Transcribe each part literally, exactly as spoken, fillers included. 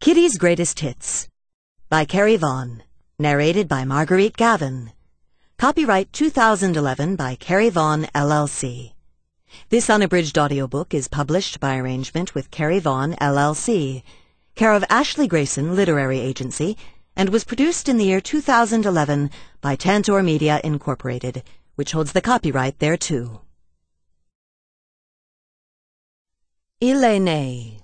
Kitty's Greatest Hits by Carrie Vaughn. Narrated by Marguerite Gavin. Copyright two thousand eleven by Carrie Vaughn, L L C. This unabridged audiobook is published by arrangement with Carrie Vaughn, L L C, care of Ashley Grayson Literary Agency, and was produced in the year two thousand eleven by Tantor Media, Incorporated, which holds the copyright thereto. Il est né.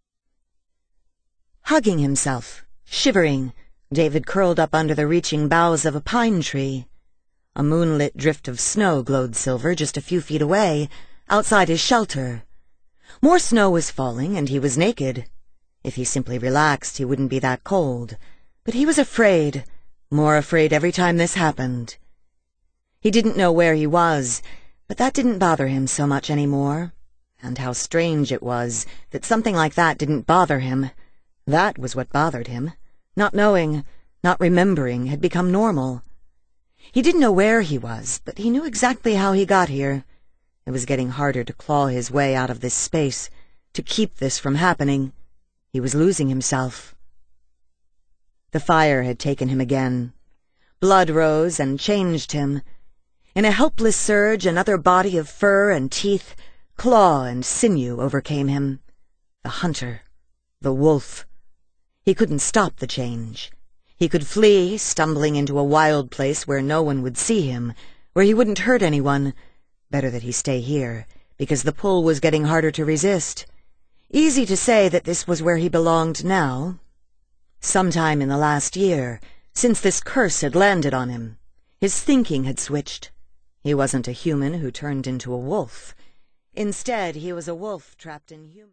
Hugging himself, shivering, David curled up under the reaching boughs of a pine tree. A moonlit drift of snow glowed silver just a few feet away, outside his shelter. More snow was falling, and he was naked. If he simply relaxed, he wouldn't be that cold. But he was afraid, more afraid every time this happened. He didn't know where he was, but that didn't bother him so much anymore. And how strange it was that something like that didn't bother him. That was what bothered him. Not knowing, not remembering, had become normal. He didn't know where he was, but he knew exactly how he got here. It was getting harder to claw his way out of this space, to keep this from happening. He was losing himself. The fire had taken him again. Blood rose and changed him. In a helpless surge, another body of fur and teeth, claw and sinew overcame him. The hunter, the wolf. He couldn't stop the change. He could flee, stumbling into a wild place where no one would see him, where he wouldn't hurt anyone. Better that he stay here, because the pull was getting harder to resist. Easy to say that this was where he belonged now. Sometime in the last year, since this curse had landed on him, his thinking had switched. He wasn't a human who turned into a wolf. Instead, he was a wolf trapped in human...